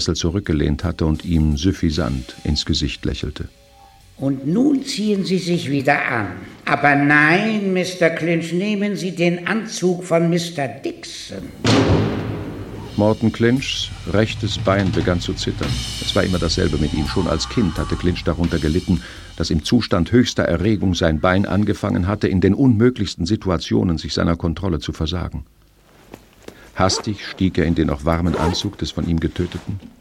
zurückgelehnt hatte und ihm suffisant ins Gesicht lächelte. Und nun ziehen Sie sich wieder an. Aber nein, Mr. Clinch, nehmen Sie den Anzug von Mr. Dixon. Morton Clinchs rechtes Bein begann zu zittern. Es war immer dasselbe mit ihm. Schon als Kind hatte Clinch darunter gelitten, dass im Zustand höchster Erregung sein Bein angefangen hatte, in den unmöglichsten Situationen sich seiner Kontrolle zu versagen. Hastig stieg er in den noch warmen Anzug des von ihm Getöteten,